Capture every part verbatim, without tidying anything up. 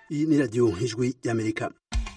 Iyi ni radiyo ijwi y'Amerika.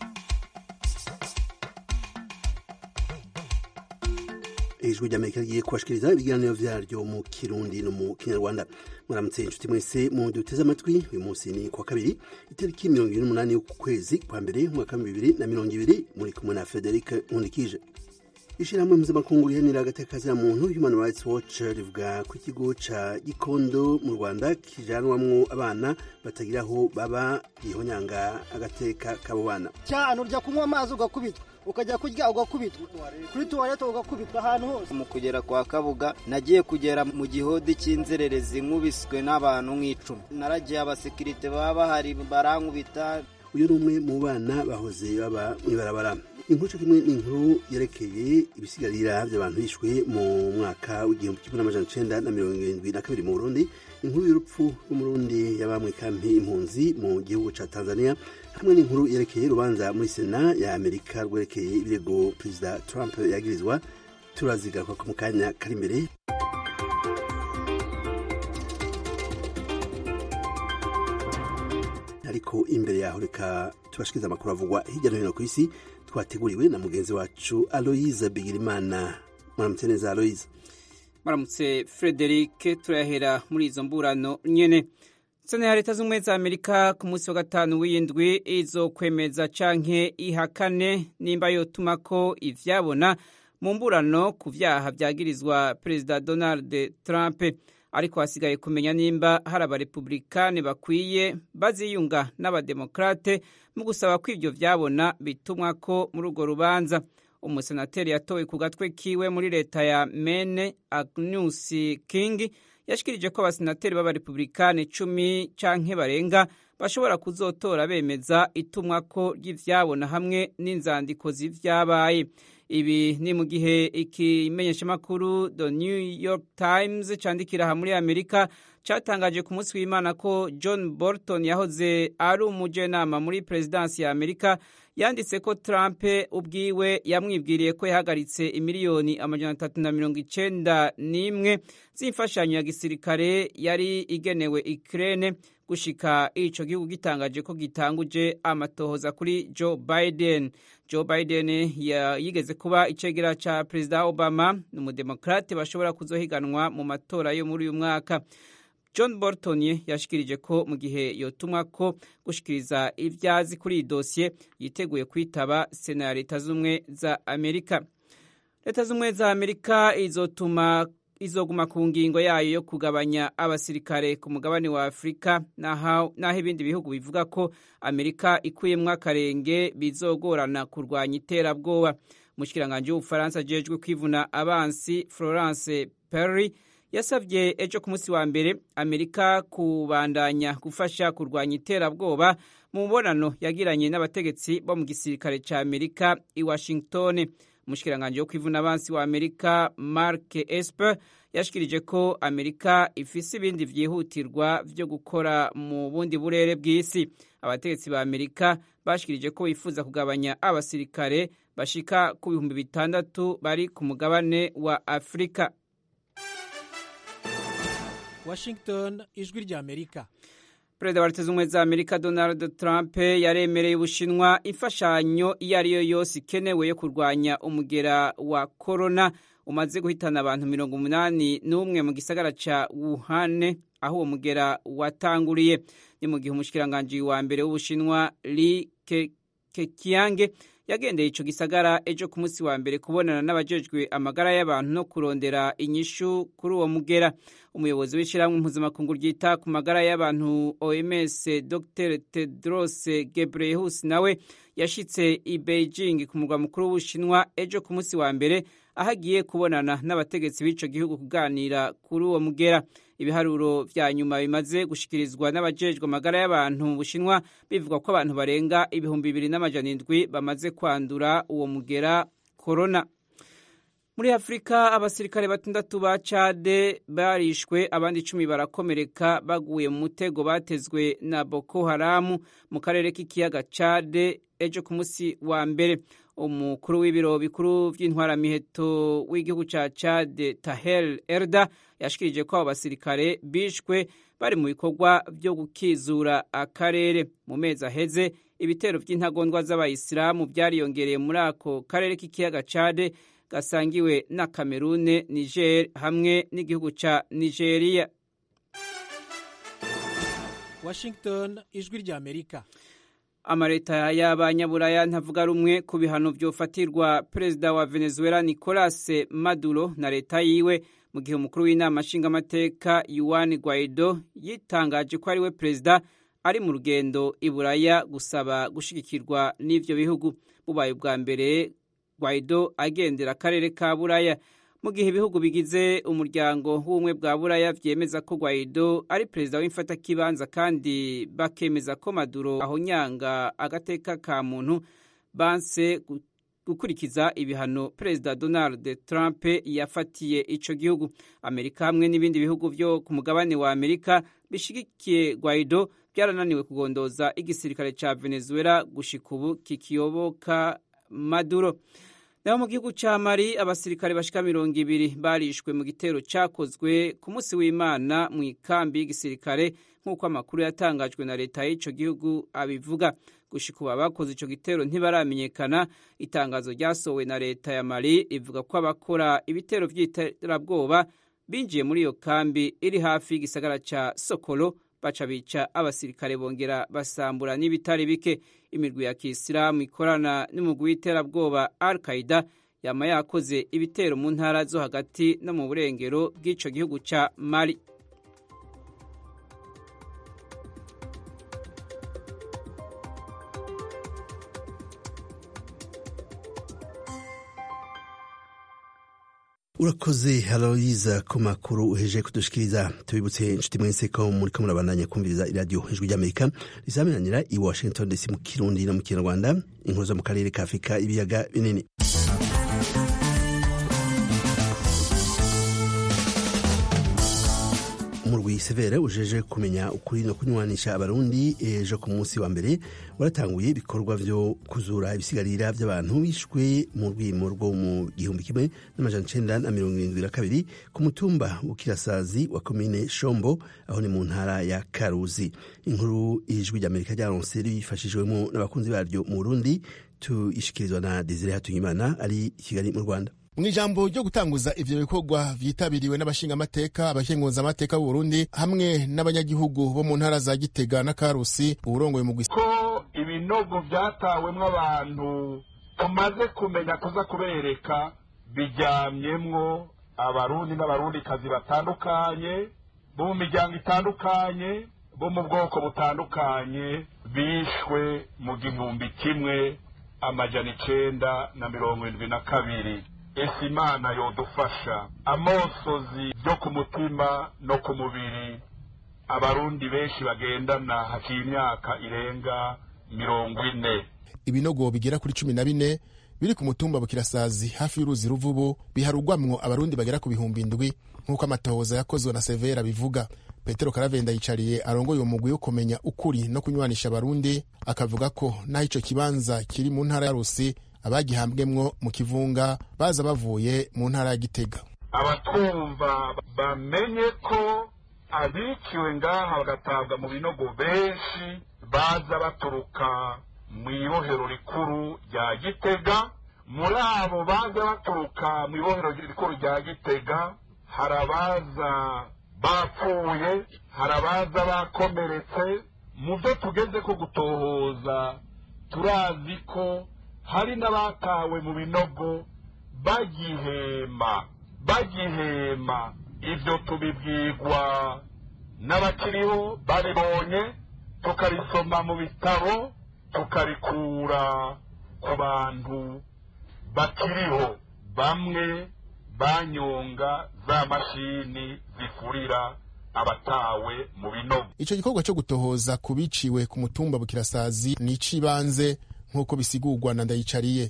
Ijwi ry'Amerika rigiye kubashikiriza ibiganiro vyaryo mu Kirundi no mu Kinyarwanda. Muramutse inshuti mwese mu duteze amatwi. Uyu munsi ni kwa kabiri itariki mirongo ibiri n'umunani y'ukwezi kwa mbere umwaka wa bibiri na mirongo ibiri, muri kumwe na Frederic Nkundikije. Ishirahamwe mpuzamakungu riharanira agateka ka muntu Human Rights Watch rivuga ko ikigo ca Gikondo mu Rwanda kijanwamwo abana batagira aho baba gihonyanga agateka k'abo bana. Cyane urya kunywa amazi ugakubitwa, ukajya kurya ugakubitwa, kuri tuwarete ugakubitwa ahantu hose. Mu kugera kwa Kabuga nagiye kugera mu gihodi cy'inzererezi nkubiswe n'abantu nk'icumi. Naragiye abasekirite baba bahari barankubita. Uyu ni umwe mu bana bahoze baba mw'ibarabara. Inkuru kimwe n'inkuru yerekeye ibisigarira by'abantu bishwe mu mwaka w'igihumbi kimwe n'amajana icenda na mirongo irindwi na kabiri mu Burundi, inkuru y'urupfu rw'umurundi yabamwe kampi impunzi mu gihugu ca Tanzania, hamwe n'inkuru yerekeye urubanza muri Sena ya Amerika rwerekeye ibirego Perezida Trump yagirizwa. Turazigaruka ku mukanya kari imbere. Ariko imbere yaho reka tubashikiriza amakuru avugwa hirya no hino ku isi twateguriwe na mugenzi wacu Aloise Bigirimana. Muramutse neza Aloise. Muramutse Frederic. Turahera muri izo mburano nyene. Sena ya Leta z'Ubumwe za Amerika ku munsi wa gatanu w'indwi izokwemeza canke ihakane nimba yotuma ko ivyabona mu mburano ku vyaha vyagirizwa Perezida Donald Trump. Ariko hasigaye kumenya nimba hari abarepublikani bakwiye baziyunga n'abademokrate mu gusaba ko ivyo vyabona bitumwa ko muri urwo rubanza. Umusenateri yatowe ku gatwe kiwe muri leta ya Maine, Agnes King, yashikirije ko abasenateri b'abarepublikani cumi canke barenga bashobora kuzotora bemeza itumwa ko ry'ivyabona hamwe n'inzandiko z'ivyabaye. Ibi ni mu gihe ikimenyeshamakuru The New York Times candikira aha muri Amerika catangaje ku munsi w'Imana ko John Bolton yahoze ari umujenama muri presidansi ya Amerika yanditse ko Trump ubwiwe yamwibwiriye ko yahagaritse imiliyoni amajana atatu na mirongo icenda n'imwe z'imfashanyo ya gisirikare yari igenewe Ukraine gushika ico gihugu gitangaje ko gitanguje amatohoza kuri Joe Biden. Joe Biden yigeze kuba icegera ca Perezida Obama, n'umudemokrate bashobora kuzohiganwa mu matora yo muri uyu mwaka. John Bolton yashikirije ko mu gihe yotumwa ko gushikiriza ivyazi kuri iyi dosiye yiteguye kwitaba Sena ya Leta z'Ubumwe za Amerika. Leta z'Ubumwe za Amerika izotuma izoguma ku ngingo yayo yo kugabanya abasirikare ku mugabane wa Afrika, naho naho ibindi bihugu bivuga ko Amerika ikuyemwo akarenge bizogorana kurwanya iterabwoba. Mushikiranganje w'Ubufaransa jejwe kwivuna abansi Florence Parly yasavye ejo ku munsi wa mbere Amerika kubandanya gufasha kurwanya iterabwoba mu mubonano yagiranye n'abategetsi bo mu gisirikare ca Amerika i Washington. Umushikiranganje wo kwivuna abansi wa Amerika Mark Esper yashikirije ko Amerika ifise ibindi vyihutirwa vyo gukora mu bundi burere bw'isi. Abategetsi ba Amerika bashikirije ko bifuza kugabanya abasirikare bashika ku bihumbi bitandatu bari ku mugabane wa Afrika. Washington, ijwi rya Amerika. Perezida wa Leta z'Ubumwe za Amerika Donald Trump yaremereye Ubushinwa imfashanyo iyo ari yo yose ikenewe yo kurwanya umugera wa corona umaze guhitana abantu mirongo umunani n'umwe mu gisagara ca Wuhan, aho uwo mugera watanguriye. Ni mu gihe umushikiranganje wa mbere w'Ubushinwa Li Keqiang yagendeye ico gisagara ejo ku munsi wa mbere kubonana n'abajejwe amagara y'abantu no kurondera inyishu kuri uwo mugera. Umuyobozi w'ishirahamwe mpuzamakungu ryita ku magara y'abantu O M S Doctor Tedros Ghebreyesus nawe yashitse i Beijing ku murwa mukuru w'Ubushinwa ejo ku munsi wa mbere, aho agiye kubonana n'abategetsi b'ico gihugu kuganira kuri uwo mugera. Ibiharuro vya nyuma bimaze gushikirizwa n'abajejwe amagara y'abantu mu Bushinwa bivuga ko abantu barenga ibihumbi bibiri n'amajana indwi bamaze kwandura uwo mugera corona. Muri Afrika abasirikare batandatu ba Chade barishwe abandi icumi barakomereka baguye mu mutego batezwe na Boko Haram mu karere k'ikiyaga Chade ejo ku munsi wa mbere. Umukuru w'ibiro bikuru vy'intwaramiheto w'igihugu ca Chade Tahel Erda yashikirije ko abo basirikare bishwe bari mu bikorwa vyo gukizura akarere. Mu mezi aheze ibitero vy'intagondwa z'abayisilamu vyariyongereye muri ako karere k'ikiyaga Chade gasangiwe na Cameroon, Niger hamwe n'igihugu ca Nigeria. Washington, ijwi rya Amerika. Amareta y'abanyaburaya ntavuga rumwe ku bihano vyofatirwa perezida wa Venezuela Nicolas Maduro na leta yiwe mu gihe umukuru w'inama nshingamateka Juan Guaido yitangaje ko ari we perezida ari mu rugendo i Buraya gusaba gushigikirwa n'ivyo bihugu. Bubaye bwa mbere Guaido agendera akarere ka Buraya mu gihe ibihugu bigize umuryango w'ubumwe bwa Buraya vyemeza ko Guaido ari perezida w'imfata kibanza kandi bakemeza ko Maduro ahonyanga agateka ka muntu banse gukurikiza ibihano perezida Donald Trump yafatiye ico gihugu. Amerika hamwe n'ibindi bihugu vyo ku mugabane wa Amerika bishigikiye Guaido byarananiwe kugondoza igisirikare ca Venezuela gushika ubu kikiyoboka Maduro. Naho mu gihugu ca Mali abasirikare bashika mirongo ibiri barishwe mu gitero cakozwe ku munsi w'Imana mu ikambi y'igisirikare nk'uko amakuru yatangajwe na leta y'ico gihugu abivuga. Gushika ubu abakoze ico gitero ntibaramenyekana. Itangazo ryasohowe na leta ya Mali ivuga ko abakora ibitero vy'iterabwoba binjiye muri iyo kambi iri hafi y'igisagara ca Sokolo baca bica abasirikare bongera basambura n'ibitari bike. Imirwi ya Kisilamu ikorana n'umugwi w'iterabwoba Al-Qaeda yama yakoze ibitero mu ntara zo hagati no mu burengero bw'ico gihugu ca Mali. Urakoze Aloyiza ku makuru uheje kudushikiriza. Tubibutse inshuti mwese ko muriko murabandanya kumviriza iradiyo ijwi ry'Amerika risamiranira i Washington D C mu Kirundi no mu Kinyarwanda, inkuru zo mu karere ka Afrika ibiyaga binini. Umurwi Severe ujeje kumenya ukuri no kunywanisha abarundi ejo ku munsi wa mbere waratanguye ibikorwa vyo kuzura ibisigarira by'abantu bishwe mu rwimo rwo mu gihumbi kimwe n'amajana icenda na mirongo irindwi na kabiri ku mutumba w'Ikirasazi wa komine Shombo aho ni mu ntara ya Karuzi. Inkuru ijwi ry'Amerika ryaronse rifashijwemo n'abakunzi baryo mu Burundi, tuyishikirizwa na Desire Hatungimana ari i Kigali mu Rwanda. Mwijambo ryo gutanguza ivyo bikorwa vyitabiriwe n'abashinga amateka abakenguza amateka b'u Burundi hamwe n'abanyagihugu bo mu ntara za Gitega na Karusi uburongoye mu gwisi ko ibinogo vyatawemwo abantu tumaze kumenya kuza kubereka bijyamyemwo abarundi n'abarundi kazi batandukanye bo mu miryango itandukanye bo mu bwoko butandukanye bishwe mu gihumbi kimwe amajana icenda na mirongo indwi na kabiri. Ese Imana yodufasha amosozi yo ku mutima no ku mubiri abarundi benshi bagendana haciye imyaka irenga mirongo ine. Ibinogo bigera kuri cumi na bine biri ku mutumba Bukirasazi hafi y'uruzi Ruvubu biharugwamwo abarundi bagera ku bihumbi indwi nk'uko amatohoza yakozwe na Severa bivuga. Petero Karavenda yicariye arongoye umugwi wo kumenya ukuri no kunywanisha abarundi akavuga ko naho ico kibanza kiri mu ntara ya Rusi abagihambwemwo mu kivunga baza bavuye mu ntara ya Gitega. Abatwumva bamenye ko abiciwe ngaha bagatabwa mu binogo benshi baza baturuka mu ibohero rikuru rya Gitega. Muri abo baza baturuka mu ibohero rikuru rya Gitega hari abaza bapfuye, hari abaza bakomeretse. Mu byo tugeze ko gutohoza turazi ko hari n'abatawe mu binogo bagihema bagihema ivyo tubibwirwa n'abakiriho baribonye, tukarisoma mu bitabo, tukarikura ku bantu bakiriho. Bamwe banyonga za mashini zifurira abatawe mu binogo. Ico gikorwa cyo gutohoza kubiciwe ku mutumba Bukirasazi ni icibanze nk'uko bisigurwa na Ndayicariye.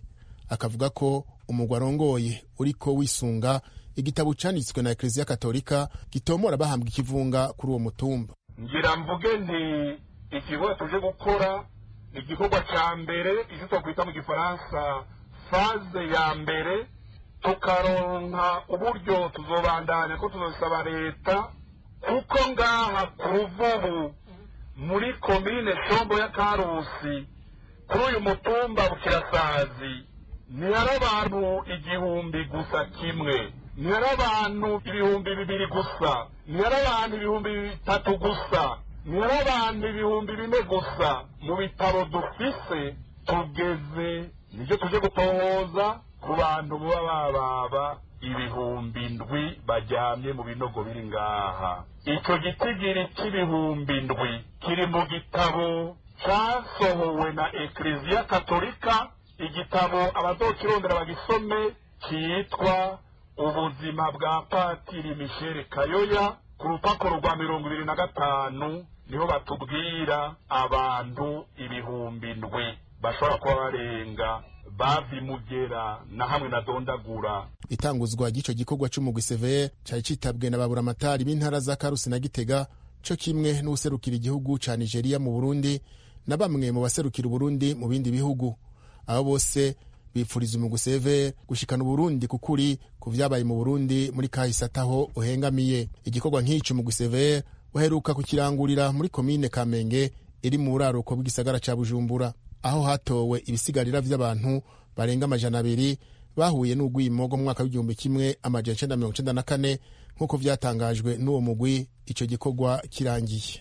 akavuga ko umugwi arongoye uriko wisunga igitabo canditswe na Eklezia Katolika gitomora bahambwa ikivunga kuri uwo mutumba. Ngira mvuge nti ikigo tuje gukora igikorwa ca mbere icyo twakwita mu gifaransa faze ya mbere, tukaronka uburyo tuzobandanya ko tuzosaba leta, kuko ngaha ku Ruvubu muri komine Shombo ya Karusi kuri uyu mutumba Bukirasazi ntihari abantu igihumbi gusa kimwe, ntihari abantu ibihumbi bibiri gusa, ntihari abantu ibihumbi bitatu gusa, ntihari abantu ibihumbi bine gusa. Mu bitaro dufise tugeze nivyo tuje gutohoza ku bantu baba bababa ibihumbi ndwi bajyamye mu binogo biri ngaha. Ico gitigiri c'ibihumbi ndwi kiri mu gitabo casohowe na Eklezia Katolika, igitabo abazokirondera bagisome cyitwa ubuzima bwa Patiri Michel Kayoya. Ku rupapuro rwa mirongo ibiri na gatanu niho batubwira abantu ibihumbi ndwi bashobora kuba barenga bavimugera na hamwe na Dondagura. Itanguzwa ry'ico gikorwa c'umugwi Severe cari citabwe na baburamatari b'intara za Karusi na Gitega, co kimwe n'userukira igihugu ca Nigeria mu Burundi na bamwe mu baserukira Burundi mu bindi bihugu. Abo bose bipfuriza umugwi Severe gushikana Burundi kukuri ku vyabaye mu Burundi muri kahise ataho uhengamiye. Igikorwa nk'ico umugwi Severe uheruka kukirangurira muri komine Kamenge iri mu buraruko bw'igisagara ca Bujumbura, aho hatowe ibisigarira vy'abantu barenga amajana abiri bahuye n'ugwimo mu mwaka w'igihumbi kimwe amajana icenda mirongo icenda na kane nk'uko vyatangajwe n'uwo mugwi ico gikorwa kirangiye.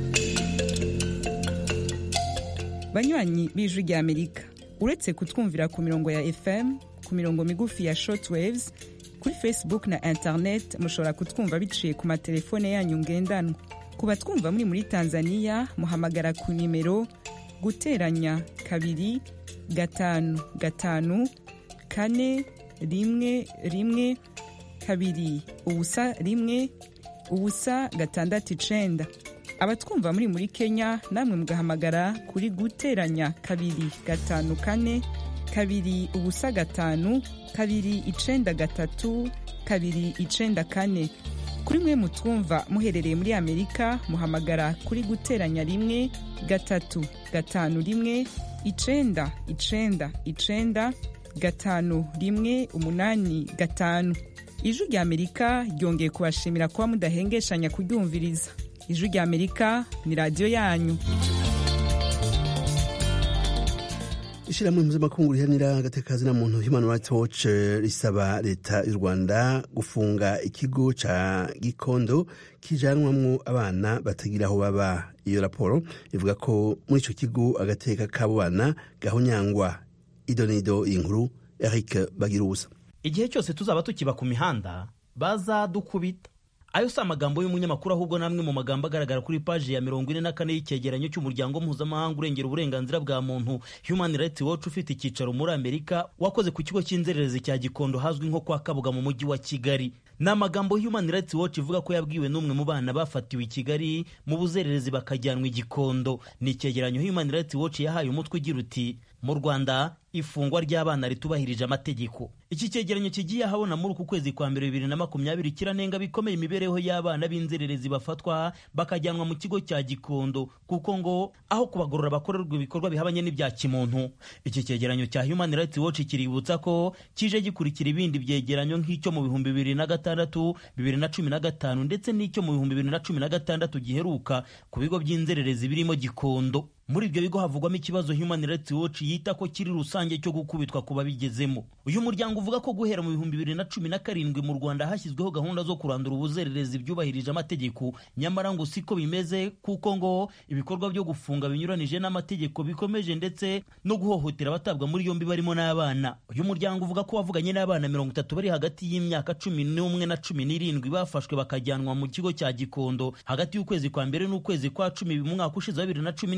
Banywanyi b'Ijwi rya Amerika, uretse kutwumvira ku mirongo ya F M, ku mirongo migufi ya shortwaves, kuri Facebook na internet mushobora kutwumva biciye ku matelefone yanyu ngendanwa. Ku batwumva muri muri Tanzania muhamagara ku nimero guteranya kabiri gatanu gatanu kane rimwe rimwe kabiri ubusa rimwe ubusa gatandatu icenda. Abatwumva muri muri Kenya namwe mugahamagara kuri guteranya kabiri gatanu kane kabiri ubusa gatanu kabiri icenda gatatu kabiri icenda kane. Kuri mwe mutwumva muherereye muri Amerika muhamagara kuri guteranya rimwe gatatu gatanu rimwe icenda icenda icenda gatanu rimwe umunani gatanu. Ijwi rya Amerika ryongeye kubashimira kuba mudahengeshanya kuryumviriza. Ijwi rya Amerika ni radio yanyu. Ishirahamwe mpuzamakungu riharanira agateka na muntu Human Rights Watch risaba leta y'u Rwanda gufunga ikigo ca Gikondo kijanwamwo abana batagira aho baba. Iyo raporo ivuga ko muri ico kigo agateka k'abo bana gahonyangwa. Idonido inkuru Eric Bagirusa. Igihe cyose tuzaba tukiba ku mihanda bazadukubita. Ayo si amagambo y'umunyamakuru ahubwo namwe mu magambo agaragara kuri paji ya mirongo ine na kane y'icyegeranyo cy'umuryango mpuzamahanga urengera uburenganzira bwa muntu Human Rights Watch ufite icyicaro muri Amerika wakoze ku kigo cy'inzererezi cya Gikondo hazwi nko kwa Kabuga mu mujyi wa Kigali. Ni amagambo Human Rights Watch ivuga ko yabwiwe n'umwe mu bana bafatiwe i Kigali mu buzererezi bakajyanwa i Gikondo. Ni icyegeranyo Human Rights Watch yahaye umutwe ugira uti mu Rwanda ifungwa ry'abana ritubahirije amategeko. Iki cyegeranyo kigiye ahabona muri uku kwezi kwa mbere bibiri na makumyabiri kiranenga bikomeye imibereho y'abana b'inzererezi bafatwa bakajyanwa mu kigo cya Gikondo kuko ngo aho kubagorora bakorerwa ibikorwa bihabanye n'ibya kimuntu. Iki cyegeranyo cya Human Rights Watch kiributsa ko kije gikurikira ibindi byegeranyo nk'icyo mu bihumbi bibiri na gatandatu, bibiri na cumi na gatanu ndetse n'icyo mu bihumbi bibiri na cumi na gatandatu giheruka ku bigo by'inzererezi birimo Gikondo. Muri ibyo bigo havugwamo ikibazo Human Rights Watch yita ko kiri rusange cyo gukubitwa kuba bigezemo. Uyu muryango uvuga ko guhera mu bihumbi bibiri na cumi na karindwi mu Rwanda hashyizweho gahunda zo kurandura ubuzererezi byubahirije amategeko, nyamara ngo siko bimeze kuko ngo ibikorwa byo gufunga binyuranije n'amategeko bikomeje ndetse no guhohotera abatabwa muri yombi barimo n'abana. Uyu muryango uvuga ko wavuganye n'abana mirongo itatu bari hagati y'imyaka cumi n'umwe na cumi n'irindwi bafashwe bakajyanwa mu kigo cya Gikondo hagati y'ukwezi kwa mbere n'ukwezi kwa cumi mu mwaka ushize wa bibiri na cumi n'icyenda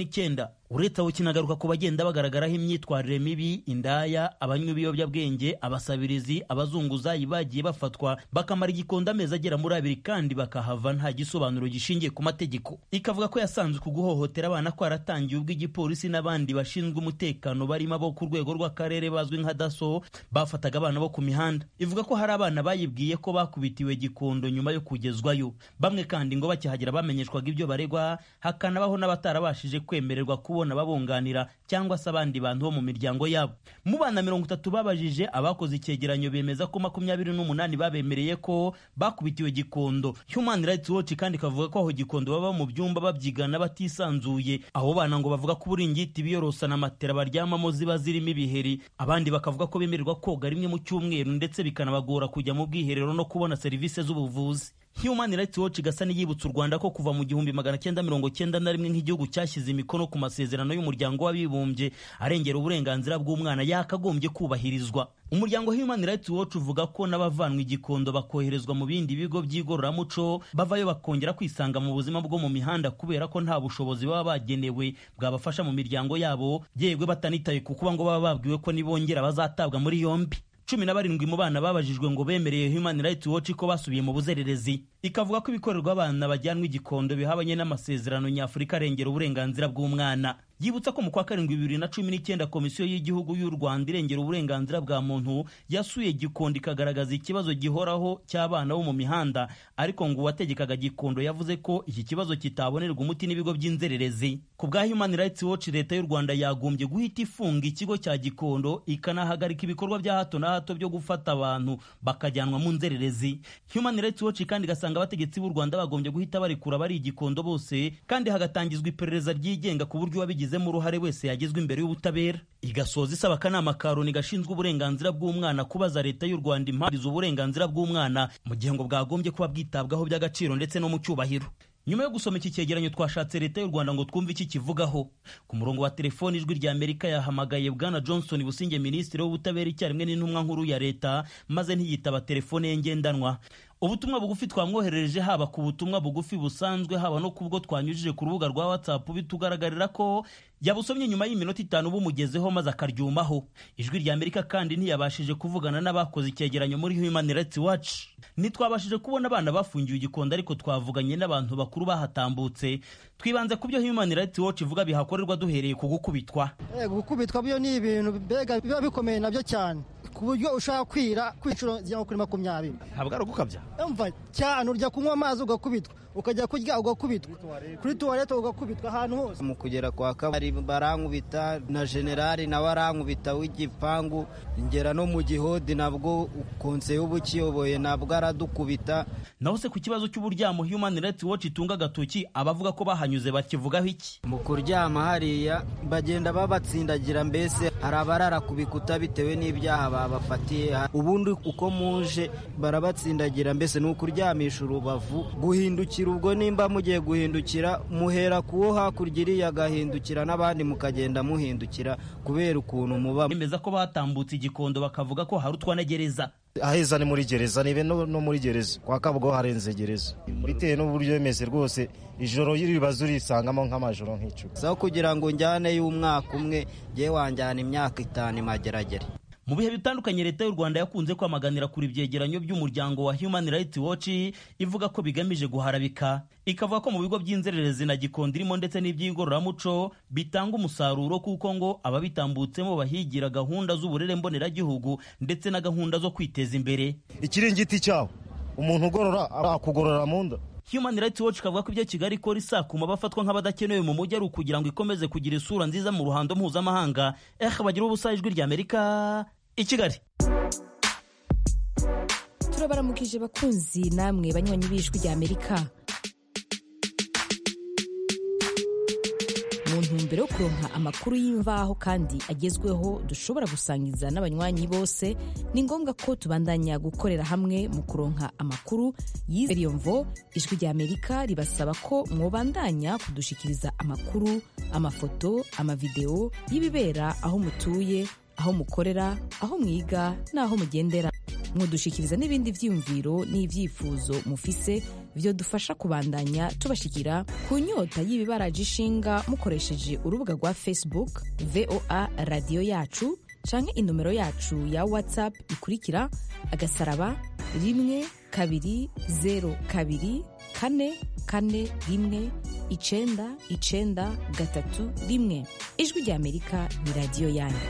mihanda. Uretse aho kinagaruka ku bagenda bagaragaraho imyitwarire mibi, indaya, abanywi ibiyobyabwenge, abasabirizi, abazunguzayi bagiye bafatwa bakamara igikondo amezi agera muri abiri kandi bakahava nta gisobanuro gishingiye ku mategeko. Ikavuga ko yasanzwe ku guhohotera abana ko yaratangiye ubwo igipolisi n'abandi bashinzwe umutekano barimo abo ku rwego rw'akarere bazwi nka daso bafataga abana bo ku mihanda. Ivuga ko hari abana bayibwiye ko bakubitiwe gikondo nyuma yo kugezwayo. Bamwe kandi ngo bakihagera bamenyeshwaga ibyo baregwa, hakanabaho n'abatarabashije kwemererwa kubona babunganira cyangwa se abandi bantu bo mu miryango yabo. Mu bana mirongo itatu babajije, abakoze icyegeranyo bemeza ko makumyabiri n'umunani babemereye ko bakubitiwe gikondo. Human Rights Watch kandi kavuga ko aho gikondo baba mu byumba babyigana batisanzuye. Abo bana ngo bavuga ko uburingiti biyorosa na matera baryamamo ziba zirimo ibiheri. Abandi bakavuga ko bemererwa koga rimwe mu cyumweru ndetse bikanabagora kujya mu bwiherero no kubona serivisi z'ubuvuzi. Human Rights Watch gasa n'iyibutsa u Rwanda ko kuva mu gihumbi magana cyenda mirongo cyenda na rimwe nk'igihugu cyashyize imikono ku masezerano y'umuryango w'abibumbye arengera uburenganzira bw'umwana yakagombye kubahirizwa. Umuryango Human Rights Watch uvuga ko n'abavanwa igikondo bakoherezwa mu bindi bigo by'igororamuco bavayo bakongera kwisanga mu buzima bwo mu mihanda kubera ko nta bushobozi baba bagenewe bwabafasha mu miryango yabo, yegwe batanitaye ku kuba ngo baba babwiwe ko nibongera bazatabwa muri yombi. Cumi na barindwi mu bana babajijwe ngo bemereye Human Rights Watch ko basubiye mu buzererezi. Ikavuga ko ibikorerwa abana bajyanwa igikondo bihabanye n'amasezerano nyafurika arengera uburenganzira bw'umwana. Yibutsa ko mu kwa karindwi bibiri na cumi n'icyenda Komisiyo y'Igihugu y'u Rwanda irengera uburenganzira bwa muntu yasuye gikondo ikagaragaza ikibazo gihoraho cy'abana bo mu mihanda, ariko ngo uwategekaga gikondo yavuze ko iki kibazo kitabonerwa umuti n'ibigo by'inzererezi. Ku bwa Human Rights Watch, leta y'u Rwanda yagombye guhita ifunga ikigo cya gikondo ikanahagarika ibikorwa bya hato na hato byo gufata abantu bakajyanwa mu nzererezi. Human Rights Watch kandi gasanga abategetsi b'u Rwanda bagombye guhita barekura bari igikondo bose kandi hagatangizwa iperereza ryigenga ku buryo wabigize mu ruhare wese yagezwe imbere y'ubutabera. Igasoza isaba akanama ka Loni gashinzwe uburenganzira bw'umwana kubaza leta y'u Rwanda impamvu z'uburenganzira bw'umwana mu gihe ngo bwagombye kuba bwitabwaho by'agaciro ndetse no mu cyubahiro. Nyuma yo gusoma iki cyegeranyo twashatse leta y'u Rwanda ngo twumve iki kivugaho. Ku murongo wa telefoni ijwi rya Amerika yahamagaye Bwana Johnson Businge, minisitiri w'ubutabera icyarimwe n'intumwa nkuru ya leta, maze ntiyitaba telefone ye ngendanwa. Ubutumwa bugufi twamwoherereje haba ku butumwa bugufi busanzwe haba no kubwo twanyujije ku rubuga rwa WhatsApp bitugaragarira ko yabusomye nyuma y'iminota itanu bumugezeho maze akaryumaho. Ijwi rya Amerika kandi ntiyabashije kuvugana n'abakoze icyegeranyo muri Human Rights Watch. Nitwabashije kubona abana bafungiwe igikondo, ariko twavuganye n'abantu bakuru bahatambutse. Twibanze ku byo Human Rights Watch ivuga bihakorerwa duhereye ku gukubitwa. Eh gukubitwa byo ni ibintu bega biba bikomeye nabyo cyane ku buryo ushaka kwira kwiciro zya kuri makumyabiri. Ntabwo ari gukabya. Umva cyane urya kunywa amazi ugakubitwa, ukajya kurya ugakubitwa, kuri tuwarete ugakubitwa ahantu hose. Mu kugera kwa kabari barankubita na generali nawe arankubita w'igipangu, ingera no mu gihodi nabwo konse y'ubukiyoboye nabwo aradukubita. Naho se ku kibazo cy'uburyamo Human Rights Watch itunga gatoki abavuga ko bahanyuze bakivugaho iki? Mu kuryama hariya bagenda babatsindagira, mbese hari abarara ku bikuta bitewe n'ibyaha babafatiye. Ubundi uko muje barabatsindagira, mbese ni ukuryamisha urubavu, guhindukira ubwo nimba mugiye guhindukira muhera kuwo hakurya iriya agahindukira n'abandi mukagenda muhindukira kubera ukuntu muba. Bemeza ko batambutse igikondo bakavuga ko hari utwanegereza. Aheza ni muri gereza, nibe no, no muri gereza kwa Kabugo harenze gereza, bitewe n'uburyo bemeze rwose ijoro y'iribazo risangamo nk'amajoro nk'icu. So kugira ngo njyane y'umwaka umwe je wanjyana imyaka itanu mageragere. Mu bihe bitandukanye leta y'u Rwanda yakunze kwamaganira kuri ibyegeranyo by'umuryango wa Human Rights Watch, ivuga ko bigamije guharabika. Ikavuga ko mu bigo by'inzererezi na gikondo irimo ndetse n'iby'igororamuco bitanga umusaruro kuko ngo ababitambutsemo bahigira gahunda z'uburere mboneragihugu ndetse na gahunda zo kwiteza imbere. Ikiringiti cyawo umuntu ugorora akugorora mu nda. Human Rights Watch kavuga ko ibyo Kigali ikora isakuma bafatwa nk'abadakenewe mu mujyi ari ukugira ngo ikomeze kugira isura nziza mu ruhando mpuzamahanga. Eh bagira ubusa ijwi rya Amerika i Kigali. Turabaramukije bakunzi namwe banywanyi b'ijwi rya Amerika. Mu ntumbero yo kuronka amakuru y'imvaho kandi agezweho dushobora gusangiza n'abanywanyi bose, ni ngombwa ko tubandanya gukorera hamwe mu kuronka amakuru y'Iyomvo. Ijwi rya Amerika ribasaba ko mwobandanya kudushikiriza amakuru, amafoto, amavideo y'ibibera aho mutuye, aho mukorera, aho mwiga n'aho mugendera. mwodushikiriza n'ibindi vyiyumviro n'ivyifuzo mufise vyodufasha kubandanya tubashikira ku nyota y'ibibaraje ishinga mukoresheje urubuga rwa Facebook voa radio yacu canke inomero yacu ya WhatsApp ikurikira agasaraba rimwe kabiri zero kabiri kane kane rimwe icenda icenda gatatu rimwe. Ijwi rya Amerika ni radio yanyu.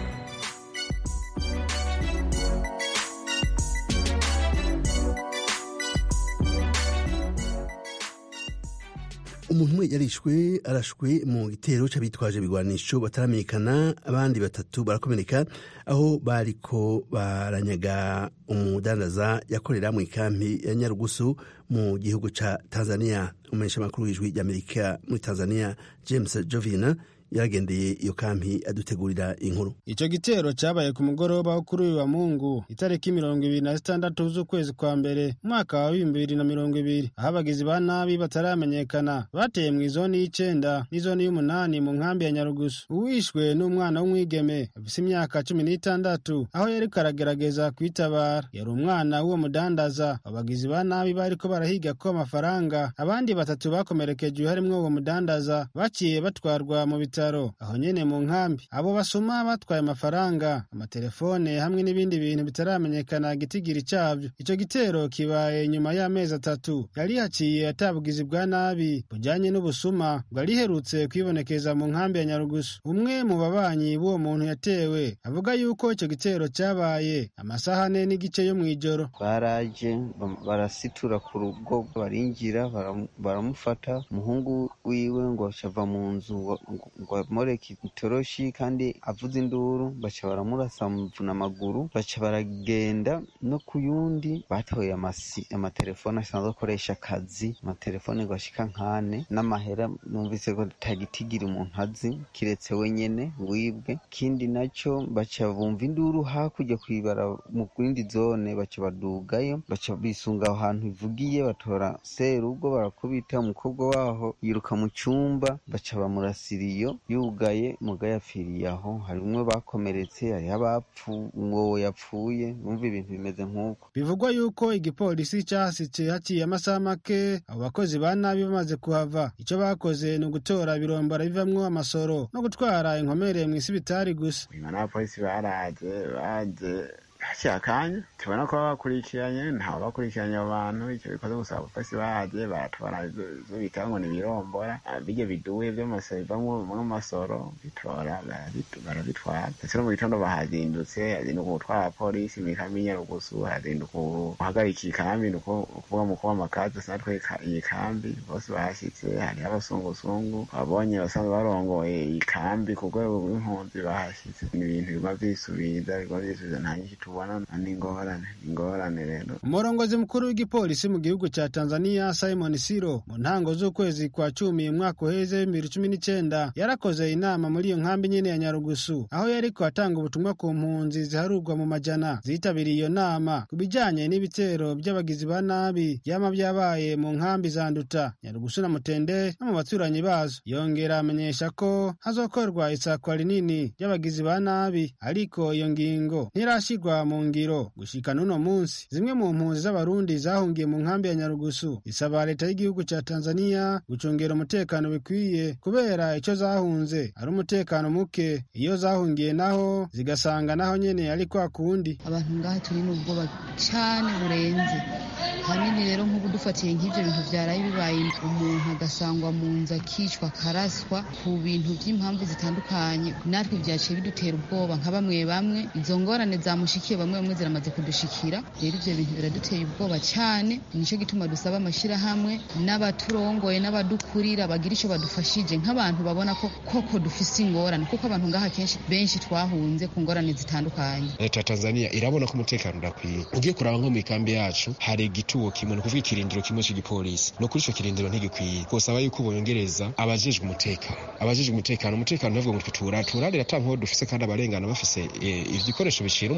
umuntu umwe yarishwe arashwe mu gitero c'abitwaje ibigwanisho bataramenyekana, abandi batatu barakomereka aho bariko baranyaga umudandaza yakorera mu ikampi ya Nyarugusu mu gihugu ca Tanzania. Umumenyeshamakuru w'ijwi ry'Amerika muri Tanzania James Jovina yaragendeye iyo kampi adutegurira inkuru. Ico gitero cabaye ku mugoroba wo kuri uyu wa Mungu itariki mirongo ibiri na zitandatu z'ukwezi kwa mbere mwaka wa bibiri na mirongo ibiri, aho abagizi ba nabi bataramenyekana bateye mu izoni y'icenda n'izoni y'umunani mu nkambi ya Nyarugusu. Uwishwe n'umwana w'umwigeme afise imyaka cumi n'itandatu, aho yariko aragerageza kwitabara. Yari umwana w'uwo mudandaza. Abagizi ba nabi bariko barahiga ko amafaranga. Abandi batatu bakomerekejwe harimwo uwo mudandaza baciye batwarwa mu bitaro aho nyene mu nkambi. Abo basuma batwaye amafaranga, amatelefone hamwe n'ibindi bintu bitaramenyekana gitigiri cyavyo. Ico gitero kibaye nyuma y'amezi atatu yari haciye atabugizi bwa nabi bujanye n'ubusuma bwari herutse kwibonekeza mu nkambi ya Nyarugusu. Umwe mu babanyi b'uwo muntu yatewe avuga yuko ico gitero cyabaye amasaha ane n'igice yo mw'ijoro. Baraje barasitura ku rugo, barinjira baramufata, umuhungu wiwe ngo acava mu nzu moreka itoroshi kandi avuze induru, baca baramurasa mvuna amaguru, baca baragenda no ku yundi batoye amasi amatelefone asanzwe akoresha akazi, amatelefone ngo ashika nkane n'amahera numvise ko tagitigira umuntu azi kiretse wenyene wibwe. Kindi naco baca bumva induru hakurya kwibara mu kwindi zone, baca badugayo, baca bisunga aho hantu ivugiye, batora serugo barakubita umukobwa waho yiruka mu cyumba, baca bamurasiriyo yugaye mugaye apfiriye aho. Hari umwe bakomeretse, hari abapfu umwo yapfuye. Numva ibintu bimeze nk'uko bivugwa yuko igipolisi cyahasitse haciye amasaha make abo bakozi ba nabi bamaze kuhava. Ico bakoze ni ugutora ibirombora bivamwo amasoro no gutwara inkomere mu isibitari gusa. Abapolisi baraje baje cyakanya tubona ko bakurikiranye ntaho bakurikiranye abantu. Icyo bikoze gusa abapolisi baje baratwara zo bitango ni birombora bijye biduwe by'amasoro bivamwo mu masoro bitora barabitwara. Ndetse no mu gitondo bahazindutse azinduka gutwara polisi mu ikambi ya Nyarugusu, hazinduka guhagarika ikambi nuko kuvuga mu kuba amakazi sanatwe iyi kambi bose bahashyitse. Hari abasunguzungu babonye basanzwe barongoye ikambi ku rwego rw'impunzi bahashyitse. Ni ibintu biguma vyisubiza biguma vyisubiza nta nyinshi tubona n'ingorane ingorane rero. Umurongozi mukuru w'igipolisi mu gihugu ca Tanzania Simon Siro mu ntango z'ukwezi kwa cumi umwaka uheze bibiri na cumi n'icenda yarakoze inama muri iyo nkambi nyene ya Nyarugusu, aho yariko atanga ubutumwa ku mpunzi ziharurwa mu majana zitabiriye iyo nama ku bijanye n'ibitero by'abagizi ba nabi byama byabaye mu nkambi za Nduta, Nyarugusu na Mutende no mu baturanyi bazo. Yongera amenyesha ko hazokorwa isakwa rinini ry'abagizi ba nabi, ariko iyo ngingo ntirashirwa mu ngiro gushika n'uno munsi. Zimwe mu mpunzi z'abarundi zahungiye mu nkambi ya Nyarugusu isaba leta y'igihugu ca Tanzania gucungera umutekano bikwiye, kubera ico zahunze ari umutekano muke. Iyo zahungiye naho zigasanga naho nyene ari kwa kundi. Abantu ngaha turi n'ubwoba cyane burenze hanini. Rero nk'ubu dufatiye nk'ivyo bintu vyaraye bibaye, umuntu agasangwa mu nzu akicwa karaswa ku bintu by'impamvu zitandukanye, natwe vyaciye bidutera ubwoba nka bamwe bamwe. Izo ngorane zamushikiye bamwe bamwe ziramaze kudushikira. Rero ivyo bintu biraduteye ubwoba cyane, nico gituma dusaba amashirahamwe n'abaturongoye n'abadukurira bagira ico badufashije nk'abantu babona ko koko dufise ingorane, kuko abantu ngaha kenshi benshi twahunze ku ngorane zitandukanye. Leta ya Tanzania irabona ko umutekano urakwiye. Ugiye kuraba nko mu ikambi yacu hari igituwo kimwe, no kuvuga ikirindiro kimwe cy'igipolisi. No kuri ico kirindiro ntigikwiye. Kosaba yuko bongereza abajejwe umutekano. Abajejwe umutekano umutekano navuga ngo tutura turarira tanko dufise kandi abarengana bafise igikoresho bishira umuriro.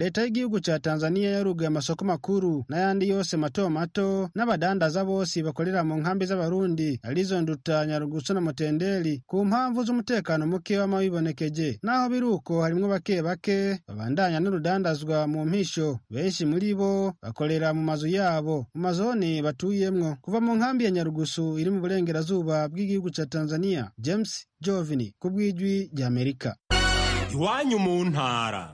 leta y'igihugu ca Tanzania yarugaye amasoko makuru n'ayandi yose mato mato n'abadandaza bose bakorera mu nkambi z'abarundi arizo Nduta, Nyarugusu na Mutendeli ku mpamvu z'umutekano muke w'amabibonekeje. Naho biruko harimwo bake bake babandanya n'urudandazwa mu mpisho, benshi muri bo bakorera mu mazu yabo mu mazone batuyemwo. Kuva mu nkambi ya Nyarugusu iri mu burengerazuba bw'igihugu ca Tanzania, James Jovini ku bw'ijwi ry'Amerika. Iwanyu mu ntara.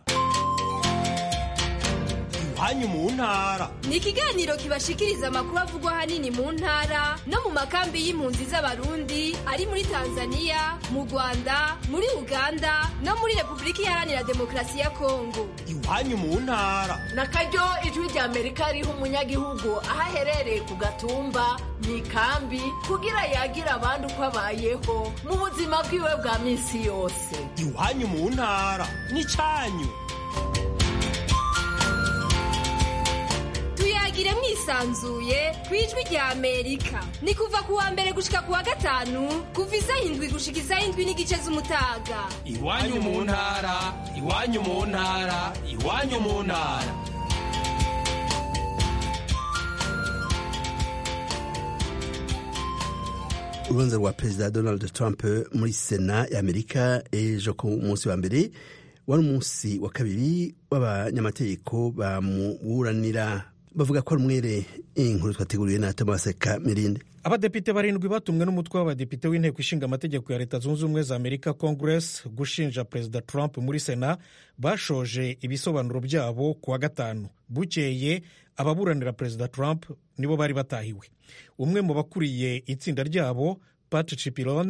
Iwanyu mu ntara ni ikiganiro kibashikiriza amakuru avugwa hanini mu ntara no mu makambi y'impunzi z'abarundi ari muri Tanzania, mu Rwanda, muri Uganda no muri Repubulika Iharanira Demokarasi ya Kongo. Iwanyu mu ntara nakaryo ijwi ry'Amerika riha umunyagihugu aho aherereye ku gatumba mu ikambi kugira yagira abandi uko abayeho mu buzima bwiwe bwa minsi yose. Iwanyu mu ntara n'icyanyu. Tuyagire mwisanzuye kwijwi rya Amerika. Ni kuva kuwa mbere gushika kuwa gatanu kuva isaha indwi gushika isaha indwi n'igice z'umutaga. Iwanyu mu ntara, iwanyu mu ntara, iwanyu mu ntara. Urubanza rwa Perezida Donald Trump muri Sena ya Amerika ejo ku munsi wa mbere wari umunsi wa kabiri w'abanyamategeko bamuburanira bavuga ko ari umwere. Inkuru twateguriwe na Thomas Kamirinde. Abadepite barindwi batumwe n'umutwe w'abadepite w'inteko ishinga amategeko ya Leta Zunze Ubumwe za Amerika Congress gushinja Perezida Trump muri Sena bashoje ibisobanuro byabo kuwa gatanu. Bukeye ababuranira Perezida Trump nibo bari batahiwe. Umwe mu bakuriye itsinda ryabo, Pat Cipollone,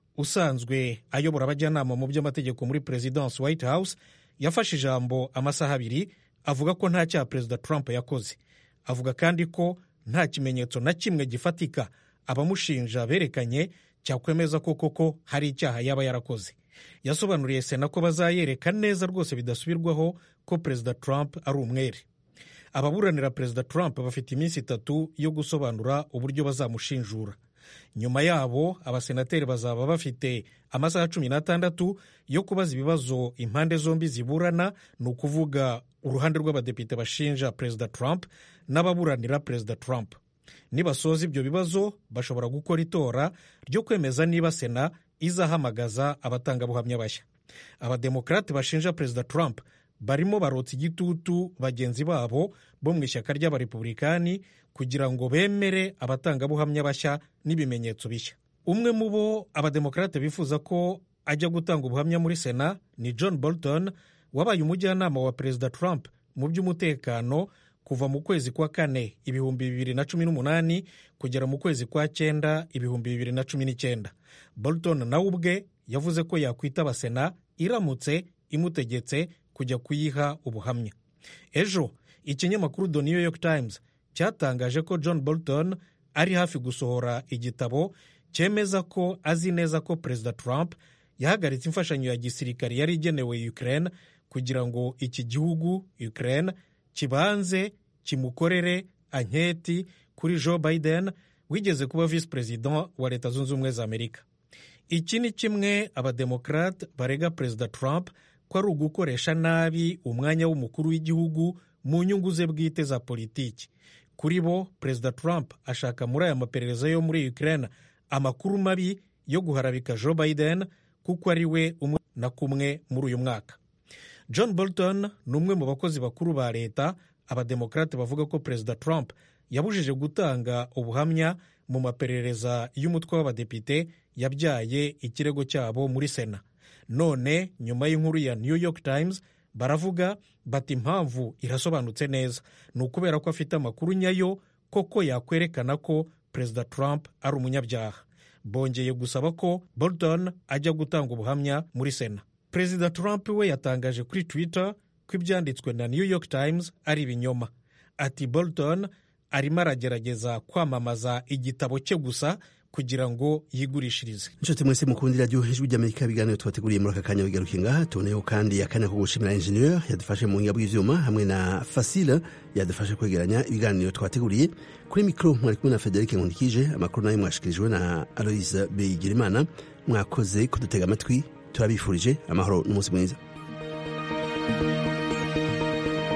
usanzwe ayobora abajyanama mu by'amategeko muri Presidence White House, yafashe ijambo amasaha abiri avuga ko nta cyaha Perezida Trump yakoze. Avuga kandi ko nta kimenyetso na kimwe gifatika abamushinja berekanye cyakwemeza ko koko hari icyaha yaba yarakoze. Yasobanuriye Sena ko bazayereka neza rwose bidasubirwaho ko Perezida Trump ari umwere. Ababuranira Perezida Trump bafite iminsi itatu yo gusobanura uburyo bazamushinjura. Nyuma yabo abasenateri bazaba bafite amasaha cumi n'atandatu yo kubaza ibibazo impande zombi ziburana, ni ukuvuga uruhande rw'abadepite bashinja Perezida Trump n'ababuranira Perezida Trump. Nibasoza ibyo bibazo bashobora gukora itora ryo kwemeza niba Sena izahamagaza abatangabuhamya bashya. Abademokrate bashinja Perezida Trump barimo barotsa igitutu bagenzi babo bo mu ishyaka ry'abarepublikani kugira ngo bemere abatangabuhamya bashya n'ibimenyetso bishya. Umwe mu bo abademokrate bifuza ko ajya gutanga ubuhamya muri Sena ni John Bolton, wabaye umujyanama wa Perezida Trump mu by'umutekano kuva mu kwezi kwa kane ibihumbi bibiri na cumi n'umunani kugera mu kwezi kwa cyenda ibihumbi bibiri na cumi n'icyenda. Bolton nawe ubwe yavuze ko yakwitaba Sena iramutse imutegetse kujya kuyiha ubuhamya. Ejo ikinyamakuru The New York Times cyatangaje ko John Bolton ari hafi gusohora igitabo cyemeza ko azi neza ko Perezida Trump yahagaritse imfashanyo ya gisirikare yari igenewe Ukraine kugira ngo iki gihugu Ukraine kibanze kimukorere anketi kuri Joe Biden wigeze kuba vice president wa Leta Zunze Ubumwe za Amerika. Iki ni kimwe abademokrate barega Perezida Trump ko ari ugukoresha nabi umwanya w'umukuru w'igihugu mu nyungu ze bwite za politiki. Kuri bo Perezida Trump ashaka muri aya maperereza yo muri Ukraine amakuru mabi yo guharabika Joe Biden kuko ari we umwe na kumwe muri uyu mwaka. John Bolton ni umwe mu bakozi bakuru ba leta. Abademokrate bavuga ko Perezida Trump yabujije gutanga ubuhamya mu maperereza y'umutwe w'abadepite yabyaye ikirego cyabo muri Sena. None nyuma y'inkuru ya New York Times baravuga bati impamvu irasobanutse neza, ni ukubera ko afite amakuru nyayo koko yakwerekana ko Perezida Trump ari umunyabyaha. Bongeye gusaba ko Bolton ajya gutanga ubuhamya muri Sena. Perezida Trump we yatangaje kuri Twitter ko ibyanditswe na New York Times ari ibinyoma. Ati Bolton arimo aragerageza kwamamaza igitabo cye gusa kugira ngo yigurishirize. Inshuti mwese mukundira ryo Ijwi ry'Amerika biganiro twateguriye muri aka kanya bigarukiye ngaha. Tuboneyeho kandi akanya ko gushimira engineer yadufashe mu ngabo y'ivyuma hamwe na Fasile yadufashe kwegeranya ibiganiro twateguriye. Kuri mikro mwari kumwe na Frederic Nkundikije, amakuru nayo mwashikirijwe na Aloise Bigirimana. Mwakoze kudutega amatwi, turabifurije amahoro n'umunsi mwiza.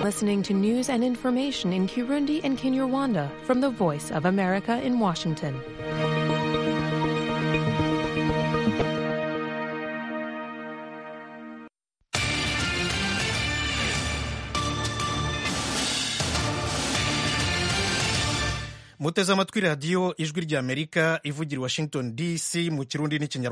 Listening to news and information in Kirundi and Kinyarwanda from the Voice of America in Washington. muteze amatwi radiyo ijwi ry'amerika ivugira i washington dc mu kirundi n'ikinyarwanda.